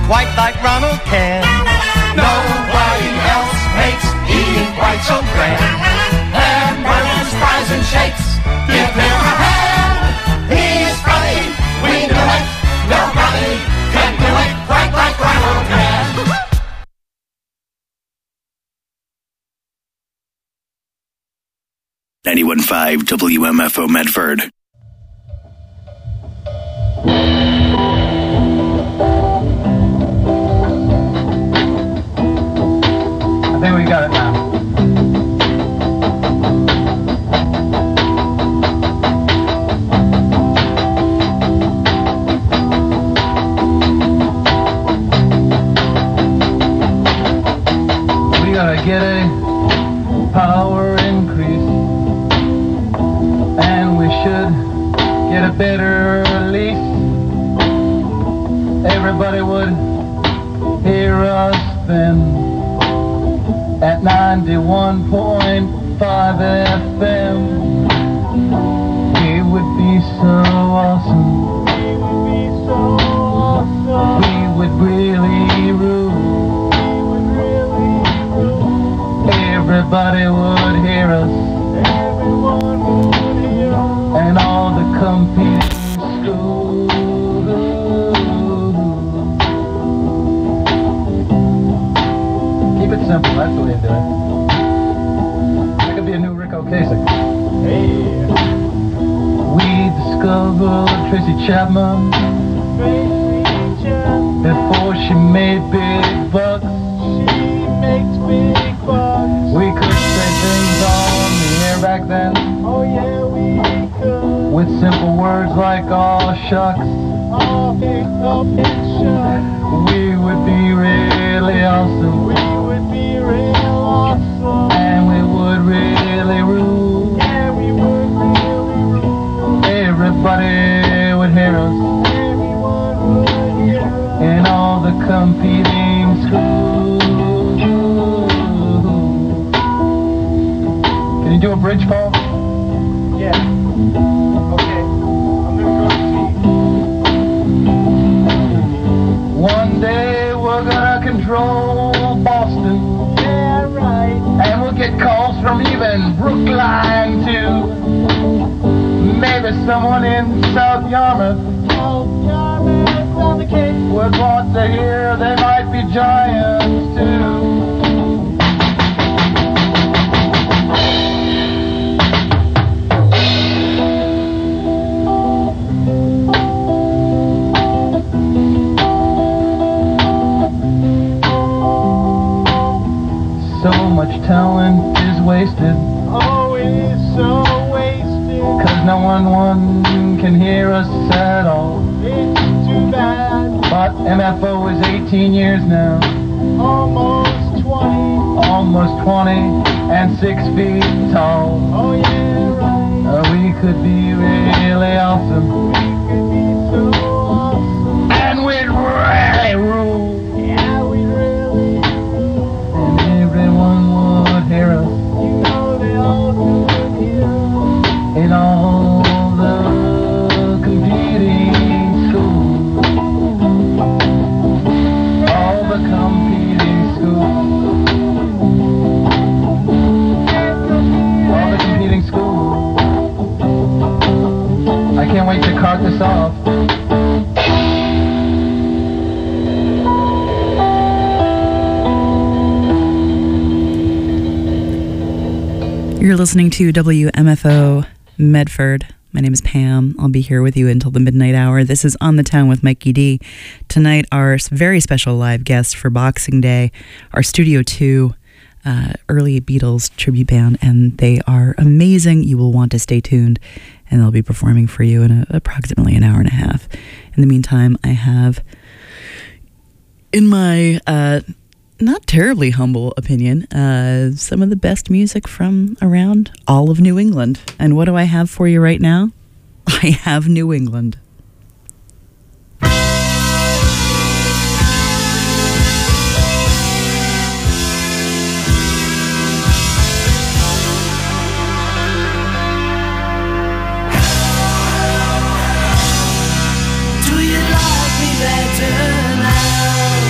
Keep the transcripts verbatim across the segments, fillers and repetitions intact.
quite like Ronald can. Nobody else makes eating quite so grand. Hamburgers, fries, and shakes, give him a hand. He's funny, we know it. Nobody can do it quite like Ronald can. ninety-one point five W M F O Medford. I think we got it now. We gotta get a power increase, and we should get a better release. Everybody would hear us then at ninety-one point five F M. It would be so awesome. It would be so awesome. We would really rule. We would really rule. Everybody would hear us. Everyone would hear us. And all the competing schools. Keep it simple, that's the way to do it. That could be a new Rick Ocasek. Hey. We discovered Tracy Chapman. Tracy Chapman. Before she made big bucks. She makes big bucks. We could say things on the air back then. Oh yeah, we could. With simple words like, aw shucks. Aw shucks. We would be really awesome. We would be real awesome. And we would really rule. Yeah, we would really rule. Everybody would hear us. Everyone would hear us. In all the competing schools. Can you do a bridge, Paul? Yeah. Okay. I'm gonna go see. One day we're gonna control Boston. Yeah, right. And we'll get calls from even Brookline too. Maybe someone in South Yarmouth. South Yarmouth on the Cape would want to hear they might be giants too. So much talent is wasted. Oh, it is so wasted. Cause no one, one can hear us at all. It's too bad. But M F O is eighteen years now. Almost twenty. Almost twenty and six feet tall. Oh yeah, right. Uh, we could be really awesome. We could be so awesome. And we'd really rule. Yeah, we'd really rule. And everyone would hear us. You know they all could hear us. In all the competing schools. All the competing schools. All the competing schools. I can't wait to cart this off. You're listening to W M F O Medford. My name is Pam. I'll be here with you until the midnight hour. This is On the Town with Mikey D. Tonight, our very special live guest for Boxing Day, our Studio two uh, early Beatles tribute band, and they are amazing. You will want to stay tuned, and they'll be performing for you in a, approximately an hour and a half. In the meantime, I have, in my uh, not terribly humble opinion, uh, some of the best music from around all of New England. And what do I have for you right now? I have New England. Do you like me better now?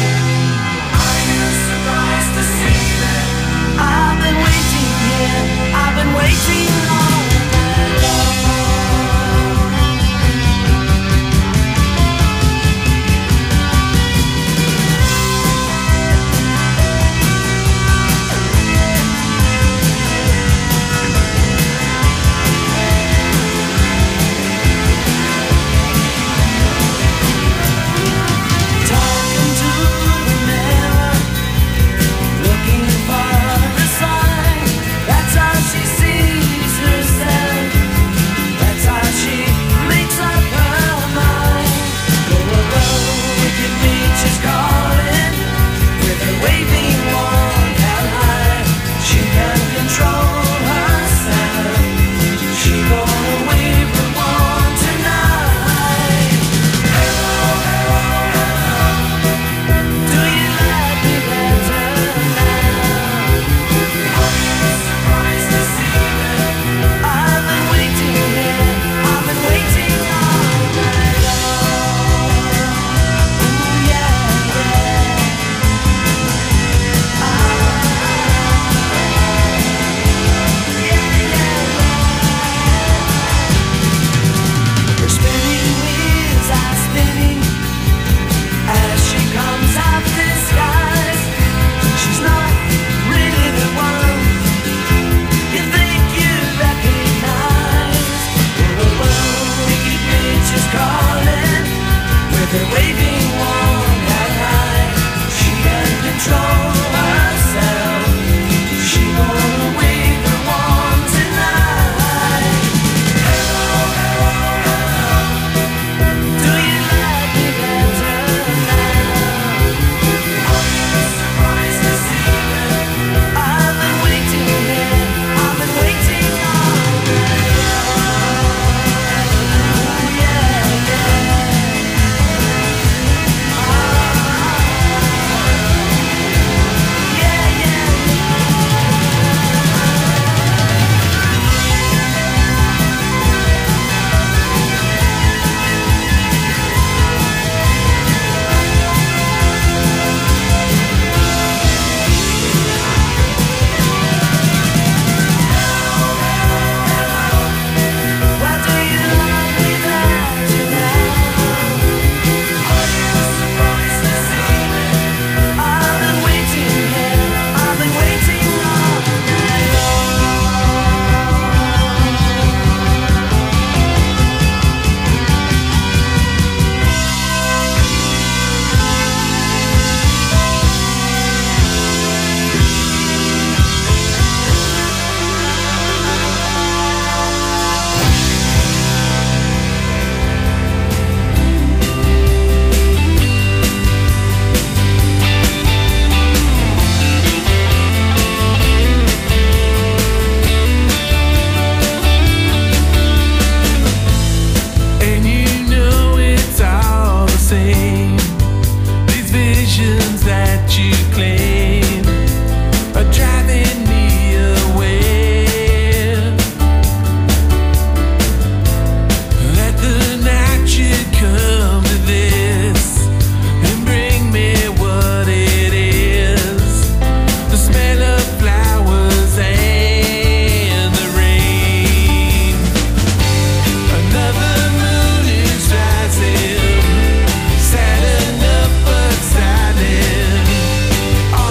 Saturn up beside him.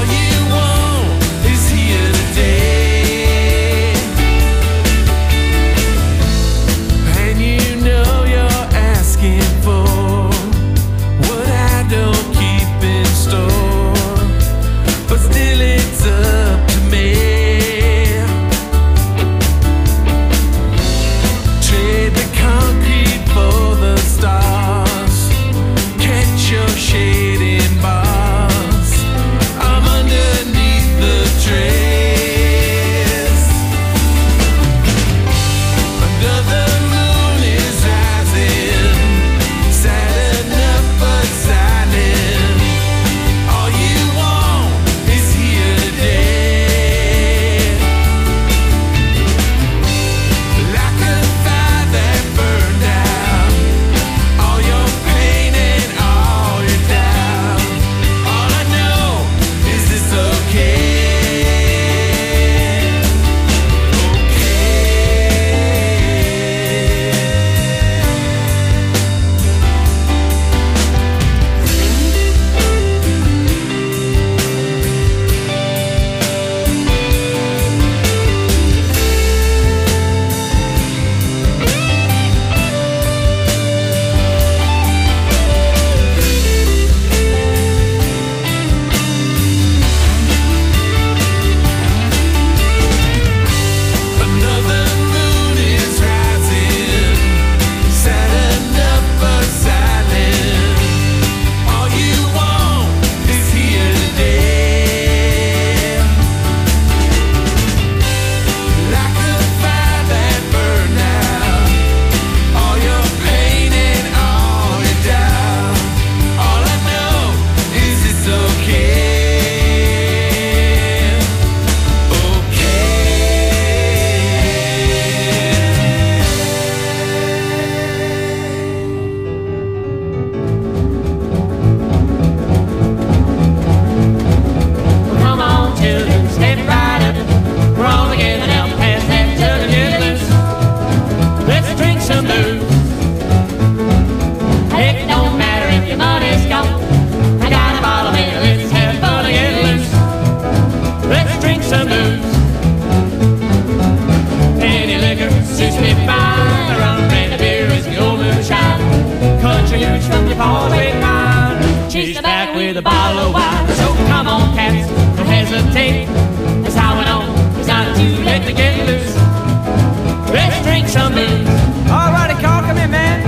back with a bottle of wine. So come on, cats, don't hesitate. That's how we know it's not too late to get loose. Let's drink some booze. All righty, Carl, come in, man.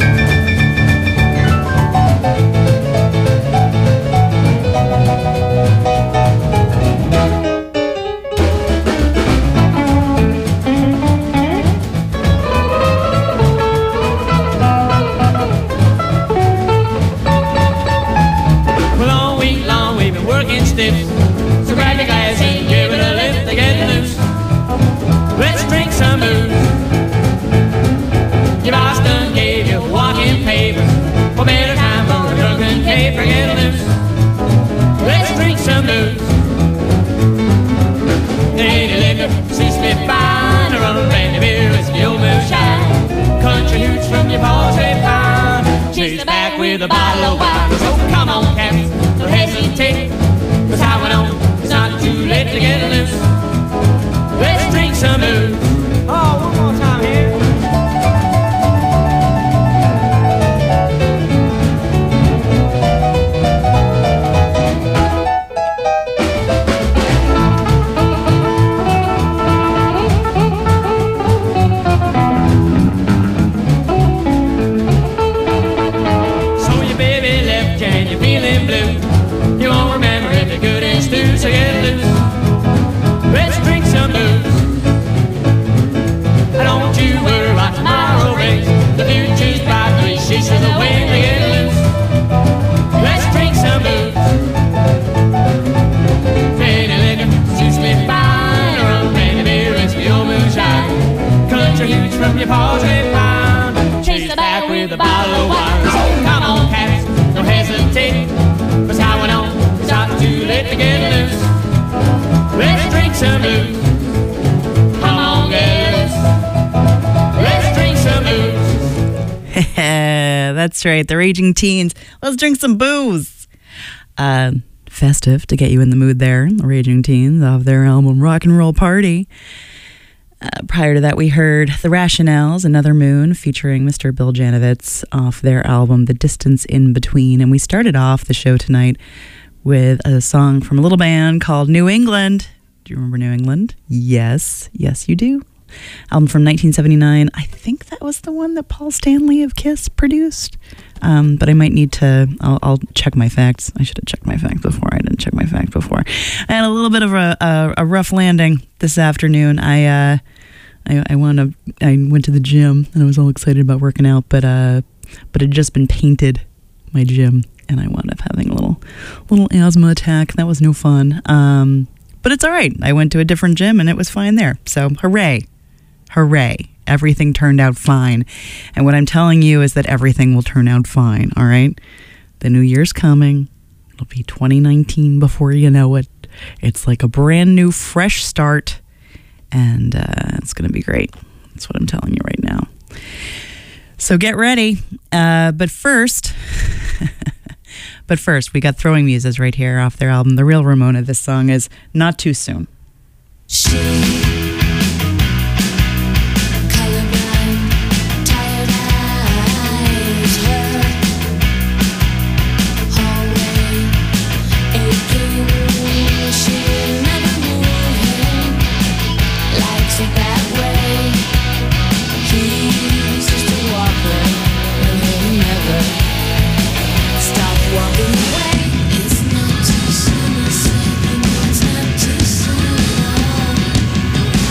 Stiff. So grab your glass and give it a lift to get loose. Let's drink some booze. Your boss done gave you walking papers for better time for a drunken cave for getting loose. Let's drink some booze. Any liquor suits me fine. A rum, brandy, beer, whiskey, old moonshine. Country hooch from your paws, they pound. Chase back with a bottle of wine. So come on, cats, don't hesitate. That's how we know it's not too late to get loose. Let's drink some booze. Oh, one more time here. So your baby left and you're feeling blue. You won't remember if you're good and stew, so get loose. Let's drink some booze. Don't you worry about tomorrow race. The future's bright, three shishas away to get loose. Let's drink some booze. Any liquor suits me fine. A rum, brandy, beer, whiskey, old moonshine. Country hooch from your paws, they pound. Chase it back with a bottle of wine. So come on, cats, don't hesitate. That's how we know it's not too late to get loose. Let's drink some booze. Come on, get loose. Let's drink some booze. That's right, the Raging Teens. Let's drink some booze. Uh, festive to get you in the mood there. The Raging Teens off their album Rock and Roll Party. Uh, prior to that, we heard The Rationales, Another Moon, featuring Mister Bill Janovitz off their album The Distance in Between. And we started off the show tonight with a song from a little band called New England. Do you remember New England? Yes. Yes, you do. Album from nineteen seventy-nine. I think that was the one that Paul Stanley of Kiss produced. Um, but I might need to, I'll, I'll check my facts. I should have checked my facts before. I didn't check my facts before. I had a little bit of a, a, a rough landing this afternoon. I, uh, I, I, wound up, I went to the gym and I was all excited about working out, but, uh, but it had just been painted, my gym. And I wound up having a little, little asthma attack. That was no fun. Um, but it's all right. I went to a different gym and it was fine there. So hooray. Hooray. Everything turned out fine. And what I'm telling you is that everything will turn out fine, all right? The new year's coming. It'll be twenty nineteen before you know it. It's like a brand new, fresh start. And uh, it's going to be great. That's what I'm telling you right now. So get ready. Uh, but first... But first, we got Throwing Muses right here off their album, The Real Ramona. This song is Not Too Soon. She It's not too soon, it's not too soon.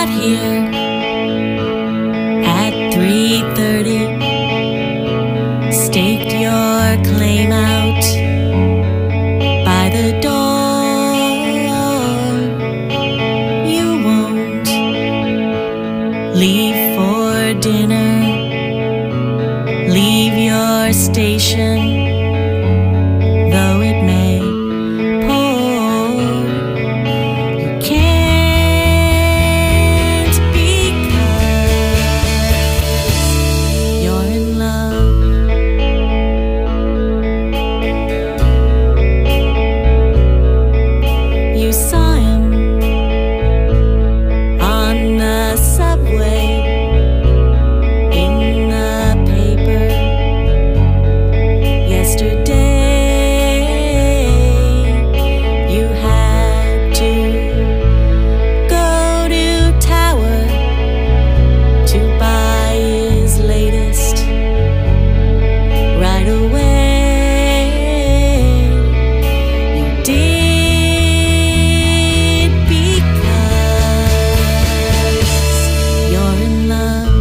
got here at three thirty, staked your claim out by the door. You won't leave for dinner, leave your station, though it may pour. You can't because you're in love. You saw him on the subway, in the paper yesterday. You had to go to Tower to buy his latest right away. You did because you're in love.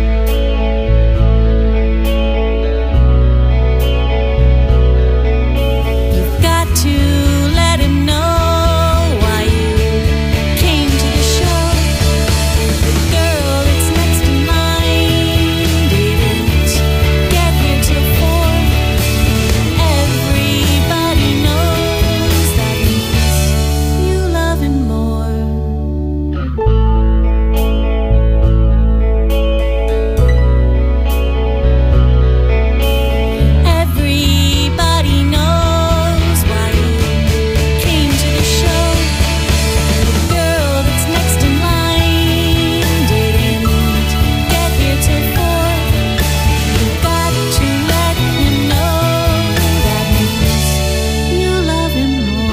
You've got to let him know why you came to the show. The girl that's next in line didn't get here till four. Everybody knows that means you love him more. Everybody knows why you came to the show. The girl that's next in line didn't get here till four. You got to let him know that means you love him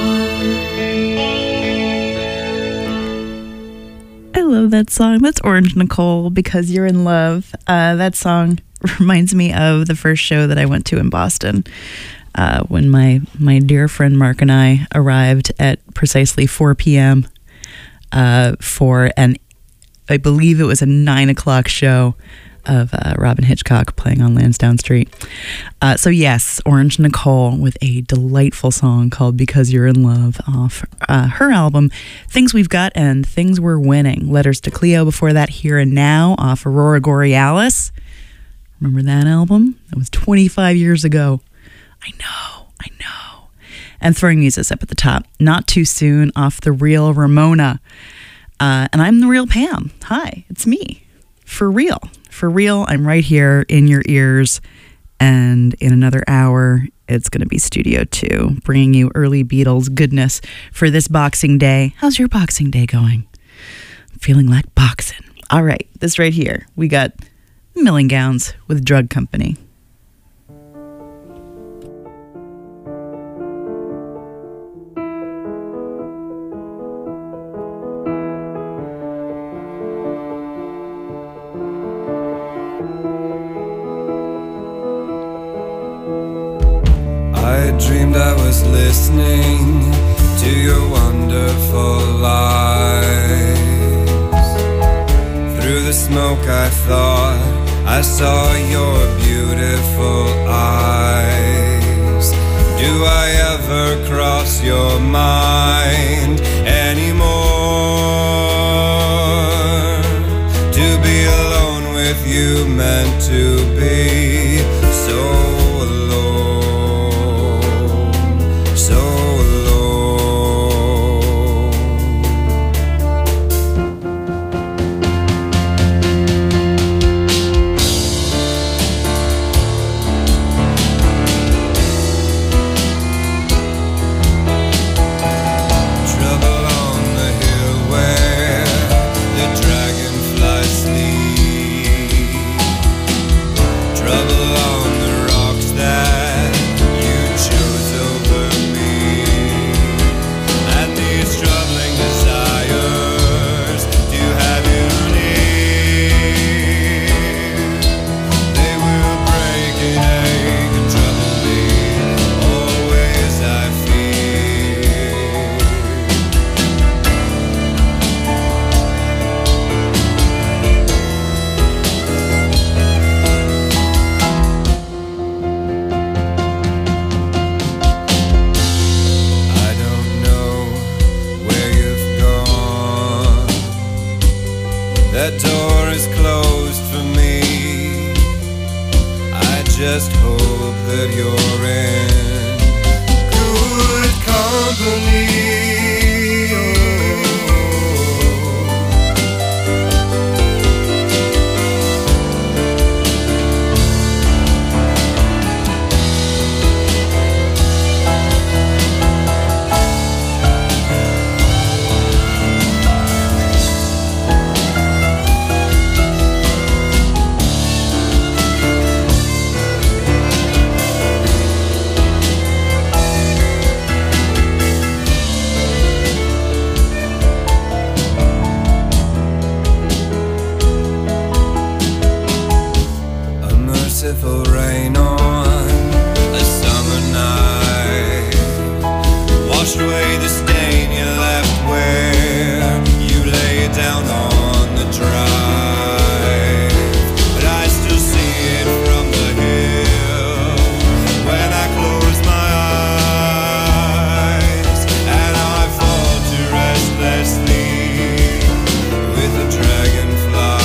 more. I love that song. That's Orange Nicole, Because You're in Love. Uh, that song reminds me of the first show that I went to in Boston, uh, when my, my dear friend Mark and I arrived at precisely four p.m. Uh, for an, I believe it was a nine o'clock show of uh, Robin Hitchcock playing on Lansdowne Street. Uh, so yes, Orange Nicole with a delightful song called Because You're in Love off uh, her album Things We've Got and Things We're Winning. Letters to Cleo before that, Here and Now off Aurora Borealis. Remember that album? That was twenty-five years ago. I know, I know. And Throwing Muses up at the top. Not Too Soon off The Real Ramona. Uh, and I'm The Real Pam. Hi, it's me. For real. For real, I'm right here in your ears. And in another hour, it's going to be Studio two, bringing you early Beatles goodness for this Boxing Day. How's your Boxing Day going? I'm feeling like boxing. All right, this right here. We got Milling Gowns with Drug Company. I dreamed I was listening to your wonderful lies. Through the smoke I thought I saw your beautiful eyes. Do I ever cross your mind anymore? To be alone with you meant to be so alone, so trouble That door is closed for me. I just hope that you're in good company. Rain on a summer night washed away the stain you left where you lay down on the drive. But I still see it from the hill when I close my eyes, and I fall to restlessly with a dragonfly.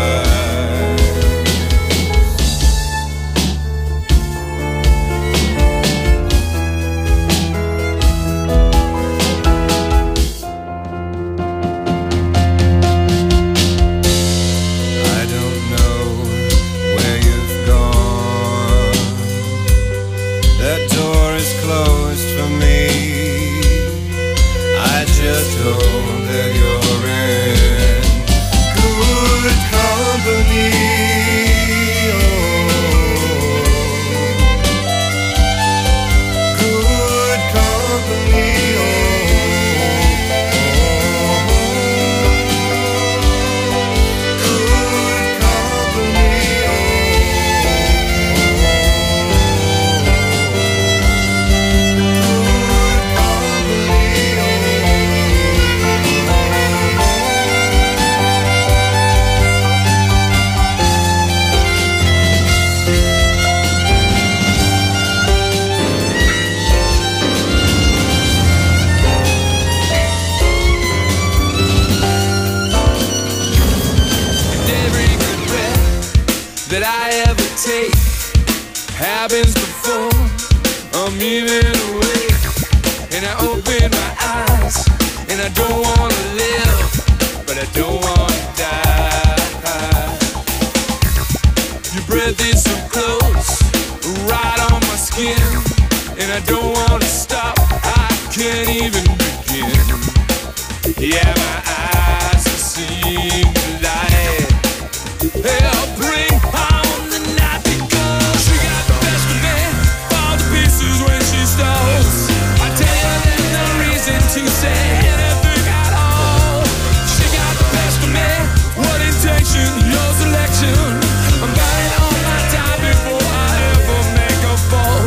That I ever take happens before I'm even awake, and I open my eyes, and I don't wanna live, but I don't wanna die. Your breath is so close, right on my skin, and I don't wanna stop, I can't even begin. Yeah, my eyes are seeing the light. Help bring on the night, because she got the best of me, all the pieces when she stalls. I tell you there's no reason to say anything at all. She got the best of me, what intention, your selection. I'm buying all my time before I ever make a fall.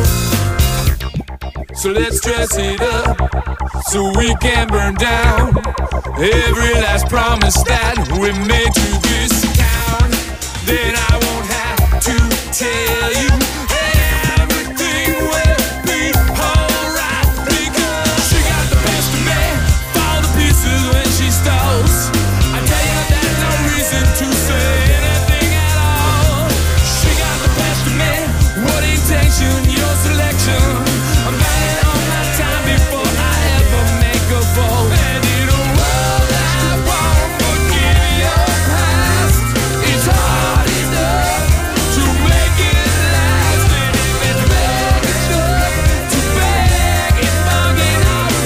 So let's dress it up so we can burn down every last promise that we made to this town. Then I won't have to tell you everything will be alright, because she got the best of me, all the pieces when she stalls. I tell you there's no reason to say anything at all. She got the best of me, what intention, your selection. I'm buying all my time before I ever make a fall. And in a world that won't forgive your past, it's hard enough to make it last. And if it's bad enough to beg it, fucking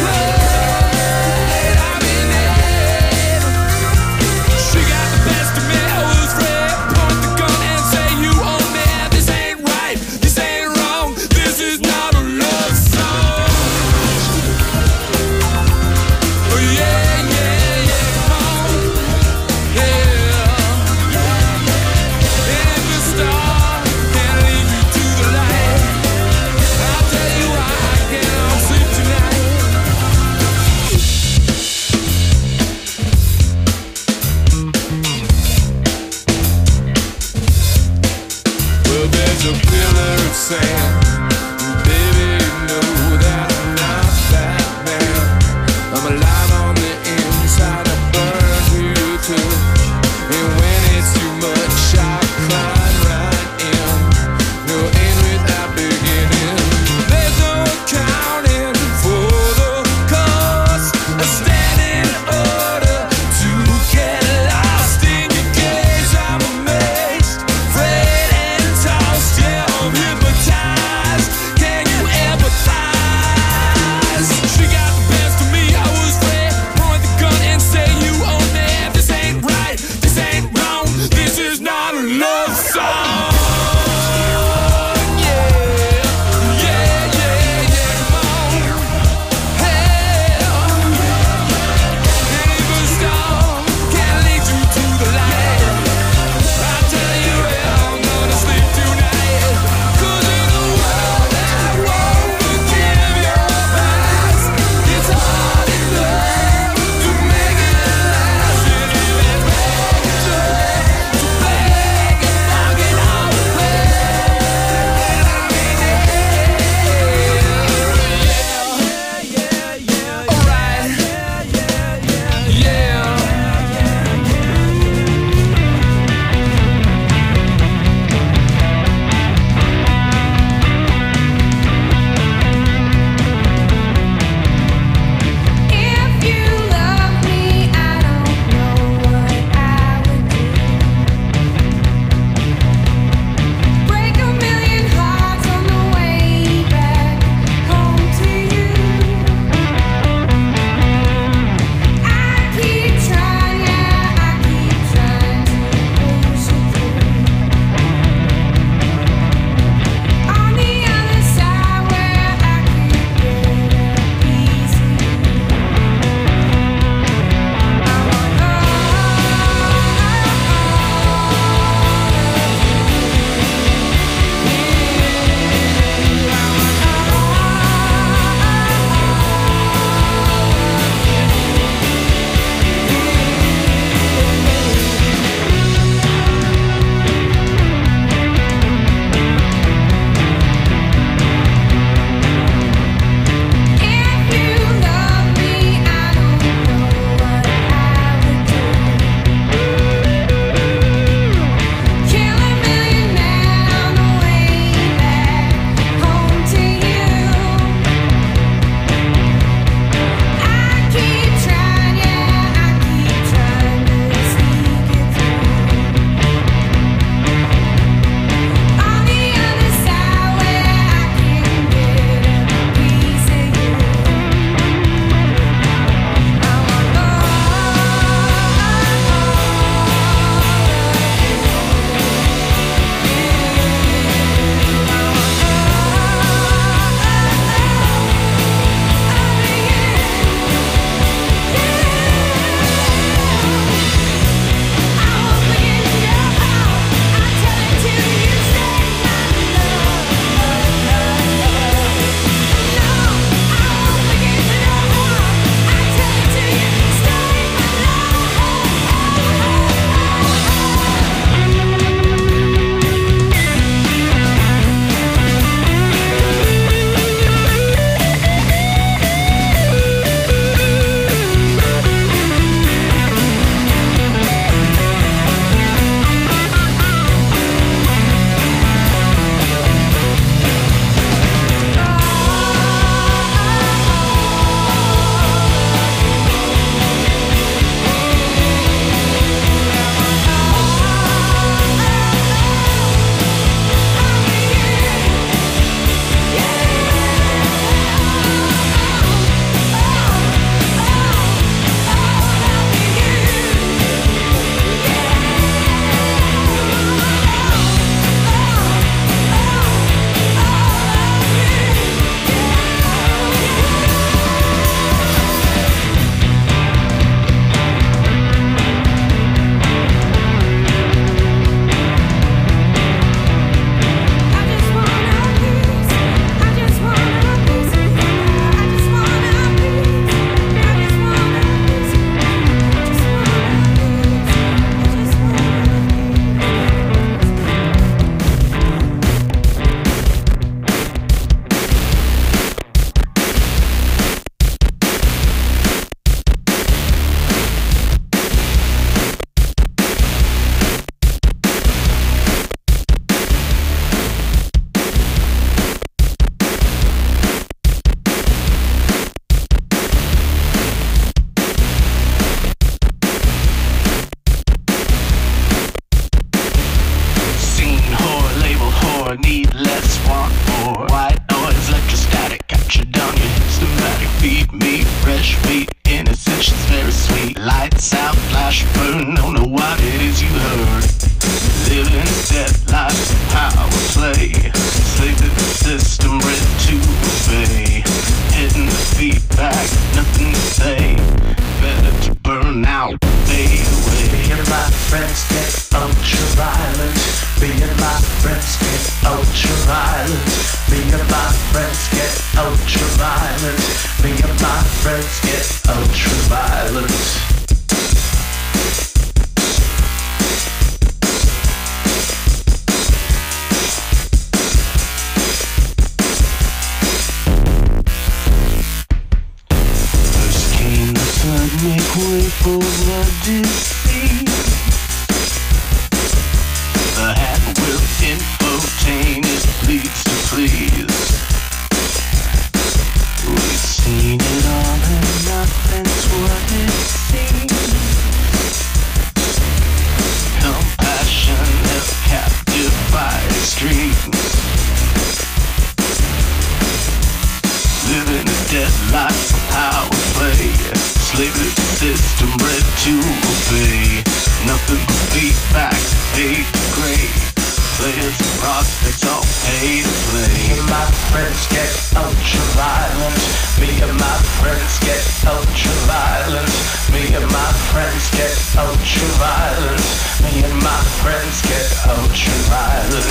alright, I'm in it. She got the best of me, who's afraid, point the gun and say you own me. This ain't right, this ain't wrong, this is not a love song. Oh yeah, yeah, yeah, come on, yeah. And if the star can't lead you to the light, I'll tell you why I can't sleep tonight. Well, there's a pillar of sand, baby, you know that I'm not that man. I'm alive on the inside, I burn to your touch, and when Me and my friends get ultra violent. Me and my friends get ultra violent. Me and my friends get ultra violent. Me and my friends get ultra violent. Make way for the defeat. The hat will infotain, it leads to please. We've seen it all and nothing's what it seems. Compassion held captive by extremes. Living a deadlock for power play. Slavery system bred to obey. Nothing but feedback, fade to gray. Players and prospects all pay to play. Me and my friends get ultra violent. Me and my friends get ultra violent. Me and my friends get ultra violent. Me and my friends get ultra violent.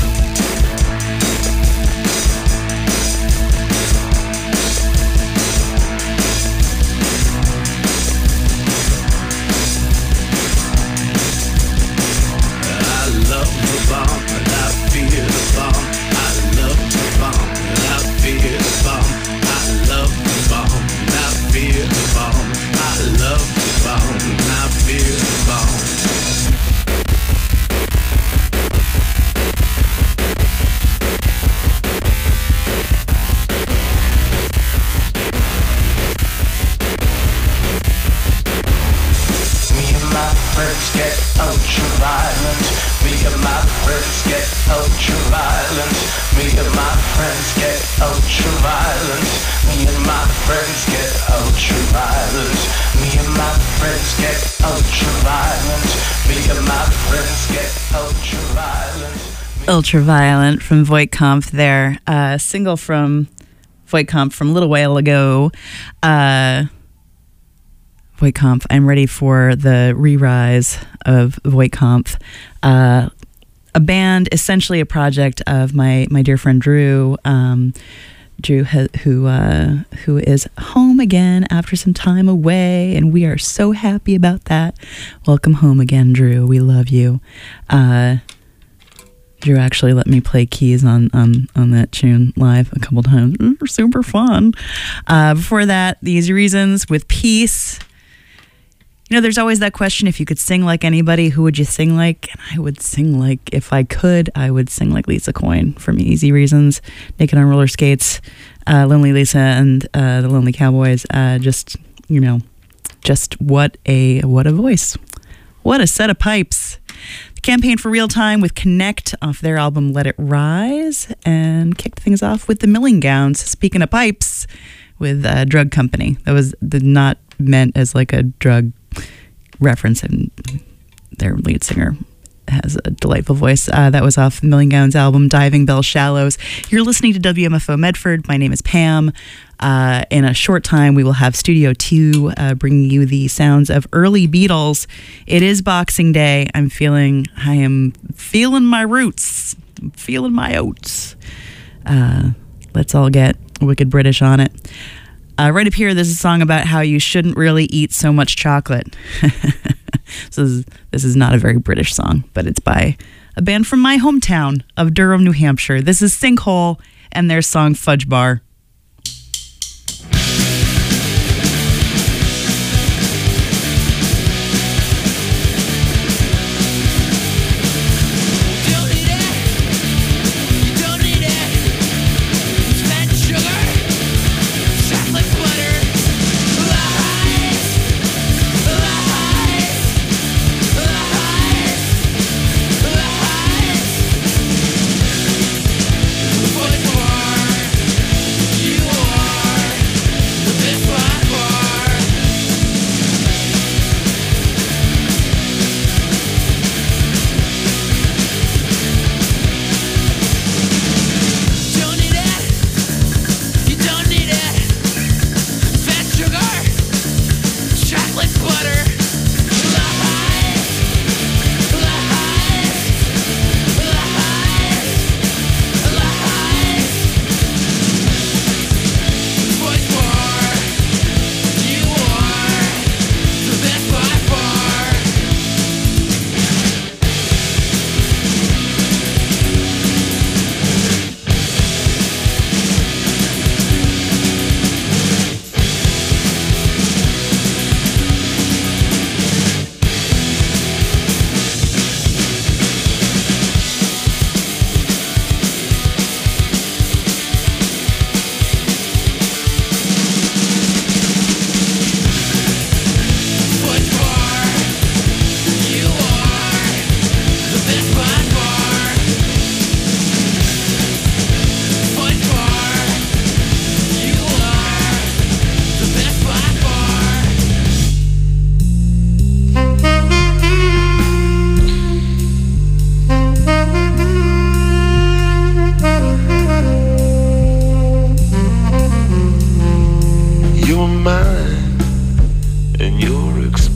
Bomb, and I fear the bomb. I love to bomb, and I fear the bomb. I love the bomb, and I fear the bomb. I love the bomb, and I fear the bomb. Me and my friends get ultra violent. Me and my friends get ultra violent. Me and my friends get ultra violent. Me and my friends get ultra violent. Me and my friends get ultra violent. Me and my friends get ultra violent. Ultra Violent from Voight-Kampff there. A uh, single from Voight-Kampff from a little while ago. Uh, Voight-Kampff, I'm ready for the re-rise of Voight-Kampff. Uh, a band, essentially a project of my my dear friend Drew. Um, Drew, ha- who uh, who is home again after some time away, and we are so happy about that. Welcome home again, Drew. We love you. Uh, Drew actually let me play keys on on, on that tune live a couple times. Mm, super fun. Uh, before that, The Easy Reasons with Peace. You know, there's always that question, if you could sing like anybody, who would you sing like? And I would sing like, if I could, I would sing like Lisa Coyne from Easy Reasons, Naked on Roller Skates, uh, Lonely Lisa and uh, the Lonely Cowboys. Uh, just, you know, just what a, what a voice. What a set of pipes. The campaign for Real Time with Connect off their album Let It Rise, and kicked things off with the Milling Gowns, speaking of pipes, with uh, Drug Company. That was the, not meant as like a drug reference, and their lead singer has a delightful voice. Uh, that was off Milling Gowns' album Diving Bell Shallows. You're listening to W M F O Medford. My name is Pam. Uh, in a short time, we will have Studio two uh, bringing you the sounds of early Beatles. It is Boxing Day. I'm feeling, I am feeling my roots, I'm feeling my oats. Uh, let's all get Wicked British on it. Uh, right up here, there's a song about how you shouldn't really eat so much chocolate. So this is, this is not a very British song, but it's by a band from my hometown of Durham, New Hampshire. This is Sinkhole and their song Fudge Bar. Fudge bar.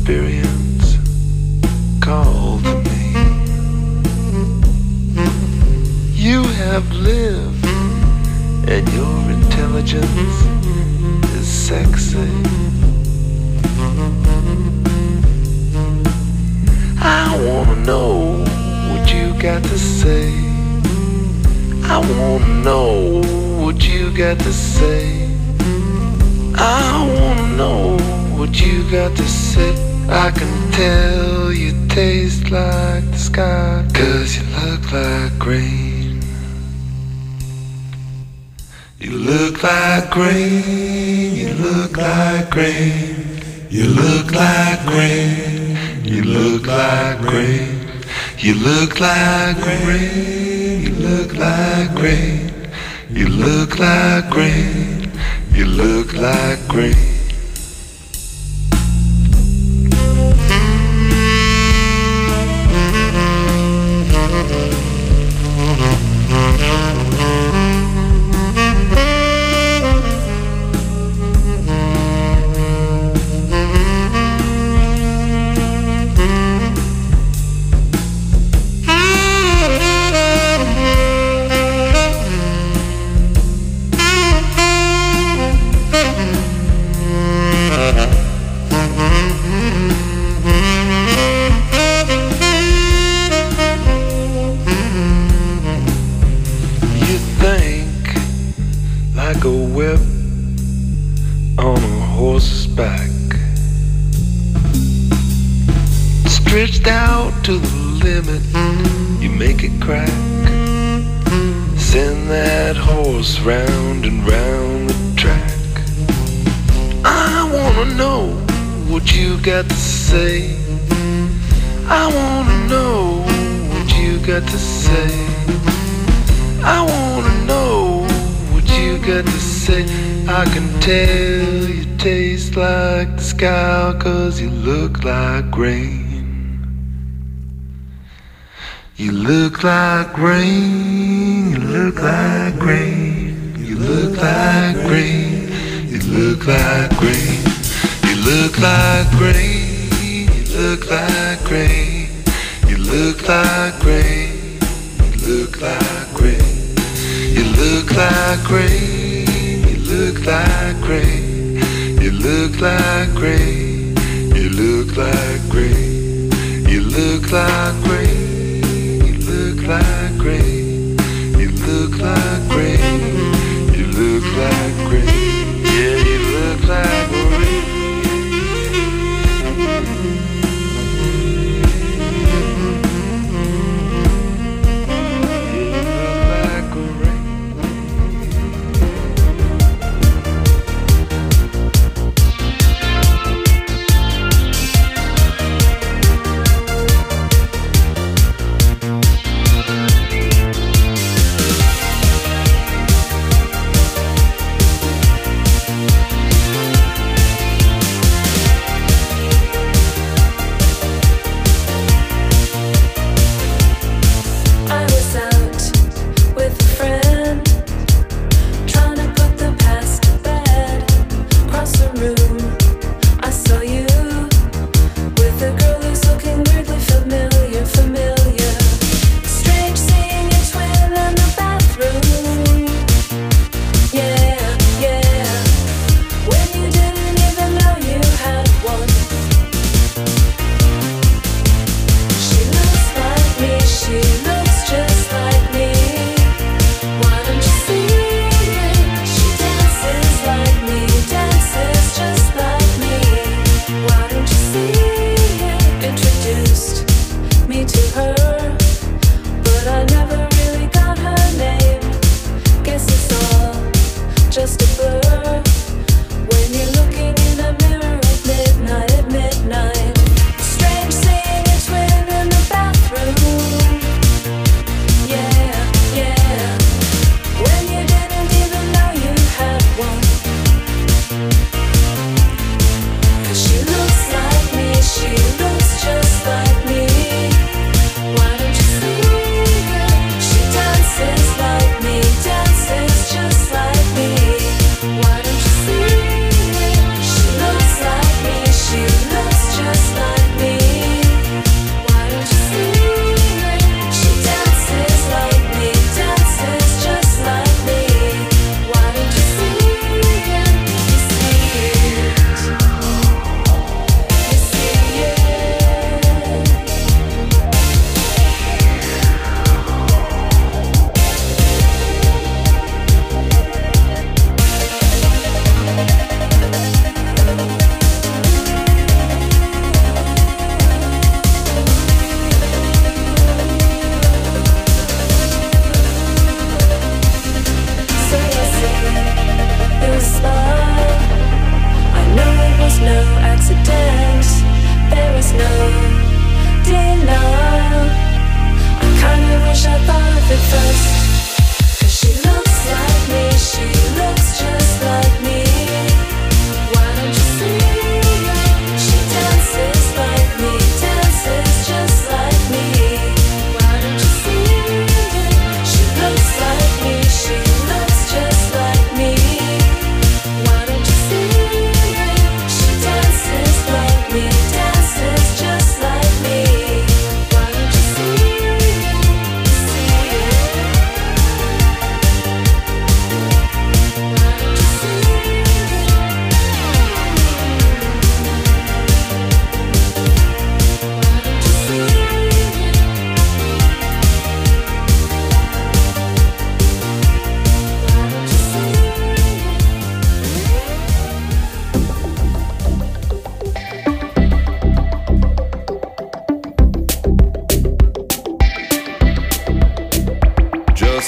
experience called to me. You have lived, and your intelligence is sexy. I wanna know what you got to say. I wanna know what you got to say. I wanna know what you got to say. I can tell you taste like the sky, 'cause you look like rain. You look like rain, you look like rain. You look like rain, you look like rain. You look like rain, you look like rain. You look like rain, you look like rain. Stretched out to the limit, you make it crack. Send that horse round and round the track. I wanna know what you got to say. I wanna know what you got to say. I wanna know what you got to say. I can tell you taste like the sky, 'cause you look like rain. You look like rain, you look like rain. You look like rain, you look like rain. You look like rain, you look like rain. You look like rain, you look like rain. You look like rain, you look like rain. You look like rain, you look like rain. You look like rain, you look like rain. You look like rain, you look like rain. Yeah, you look like rain.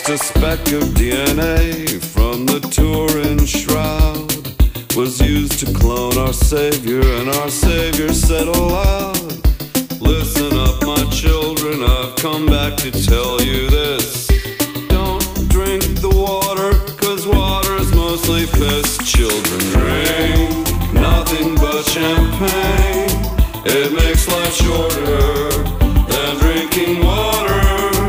Just a speck of D N A from the Turin shroud was used to clone our Savior, and our Savior said aloud, listen up, my children, I've come back to tell you this. Don't drink the water, cause water is mostly piss. Children, drink nothing but champagne. It makes life shorter than drinking water.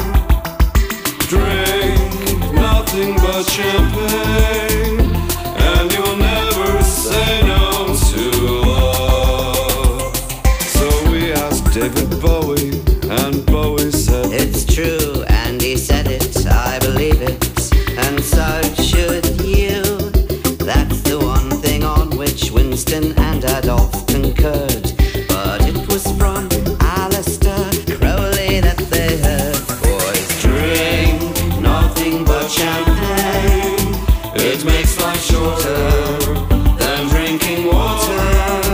Drink nothing but champagne, and you'll never say no to love. So we asked David Bowie, and Bowie said, it's true, and he said it, I believe it, and so should you. That's the one thing on which Winston and Adolf concurred. But it was from Alistair Crowley that they heard, boys, drink nothing but champagne. It makes life shorter than drinking water.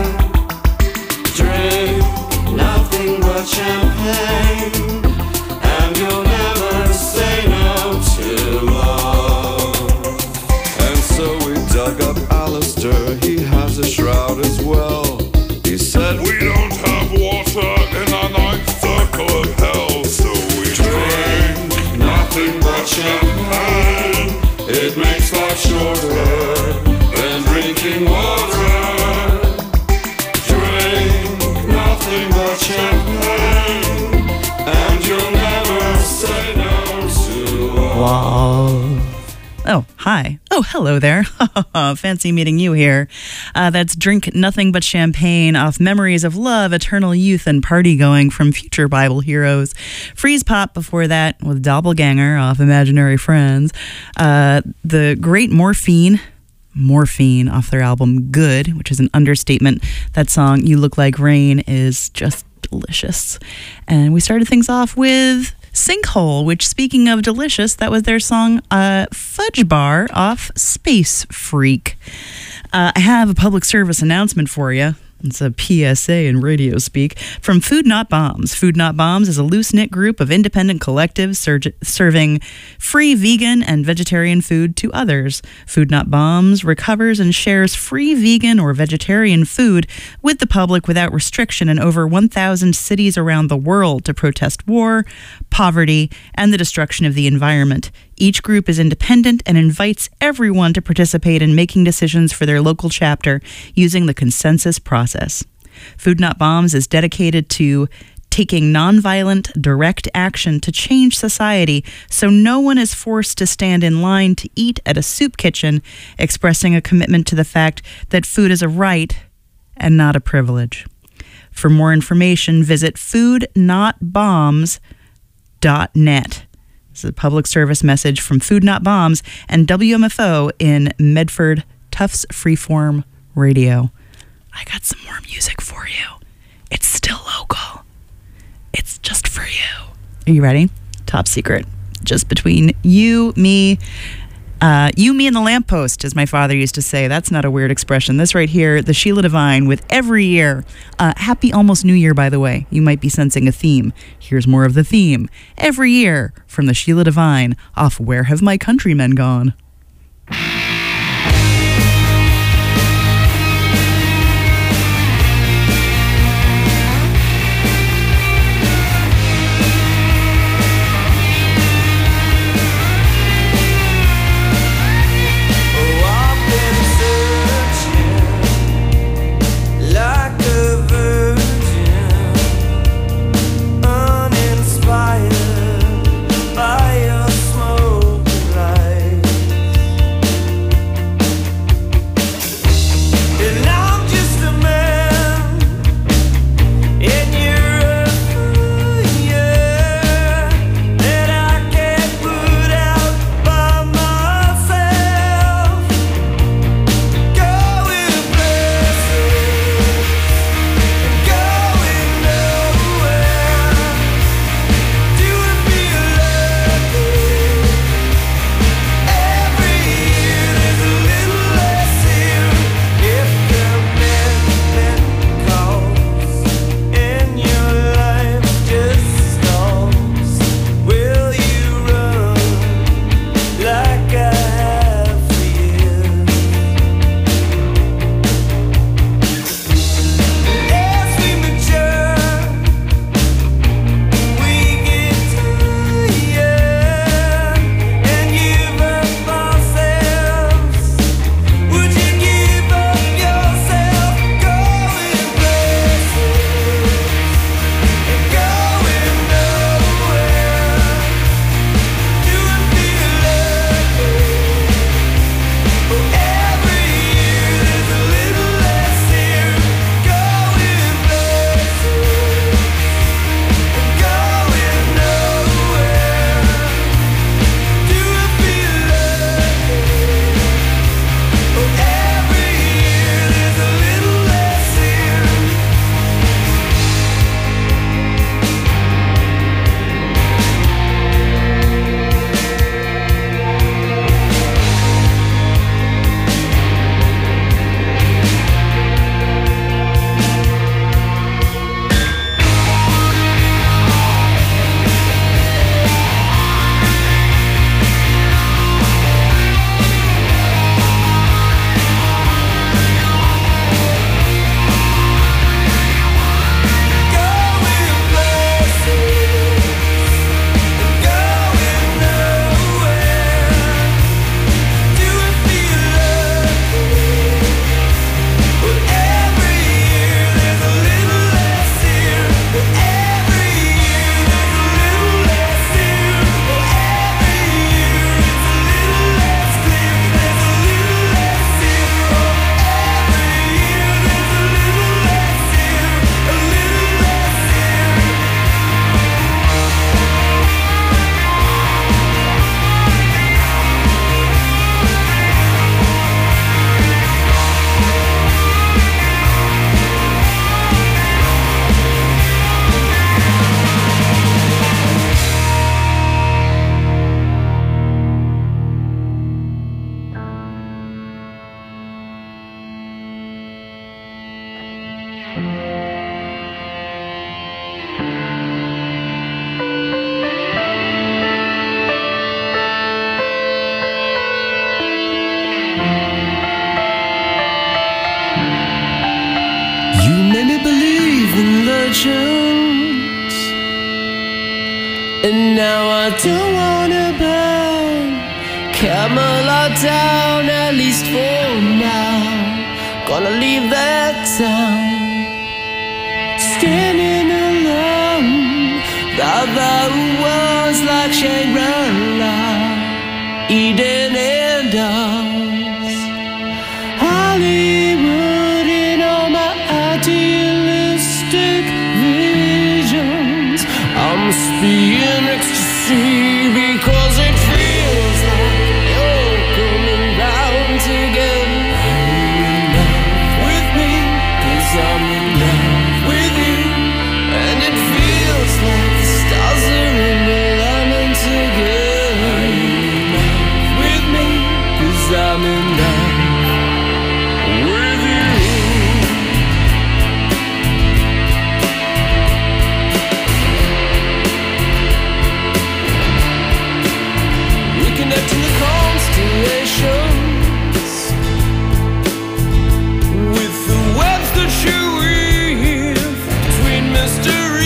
Drink nothing but champagne, and you'll never say no to love. and so we dug up Alistair, he has a shroud as well. He said, we don't have water in our ninth circle of hell, so we drink nothing but champagne. It makes life shorter than drinking water. Drink nothing but champagne, and you'll never say no to love. Oh, hi. Oh, hello there. Fancy meeting you here. Uh, that's Drink Nothing But Champagne off Memories of Love, Eternal Youth, and Party Going from Future Bible Heroes. Freeze Pop before that with Doppelganger off Imaginary Friends. Uh, the Great Morphine, Morphine off their album Good, which is an understatement. That song, You Look Like Rain, is just delicious. And we started things off with Sinkhole, which, speaking of delicious, that was their song uh, Fudge Bar off Space Freak. Uh, I have a public service announcement for you. It's a P S A in radio speak from Food Not Bombs. Food Not Bombs is a loose-knit group of independent collectives ser- serving free vegan and vegetarian food to others. Food Not Bombs recovers and shares free vegan or vegetarian food with the public without restriction in over one thousand cities around the world to protest war, poverty, and the destruction of the environment. Each group is independent and invites everyone to participate in making decisions for their local chapter using the consensus process. Food Not Bombs is dedicated to taking nonviolent, direct action to change society so no one is forced to stand in line to eat at a soup kitchen, expressing a commitment to the fact that food is a right and not a privilege. For more information, visit food not bombs dot net. This is a public service message from Food Not Bombs and W M F O in Medford, Tufts Freeform Radio. I got some more music for you. It's still local. It's just for you. Are you ready? Top secret. Just between you, me, uh, you, me, and the lamppost, as my father used to say. That's not a weird expression. This right here, the Sheila Divine with Every Year. Uh, happy almost New Year, by the way. You might be sensing a theme. Here's more of the theme. Every Year from the Sheila Divine off Where Have My Countrymen Gone? Uninspired by your smoke light. And now I don't wanna burn Camelot down, at least for now. Gonna leave that town, standing alone by the walls like Shangri-La, Eden and Oz, Hollywood in all my idealistic visions. I'm speaking ecstasy.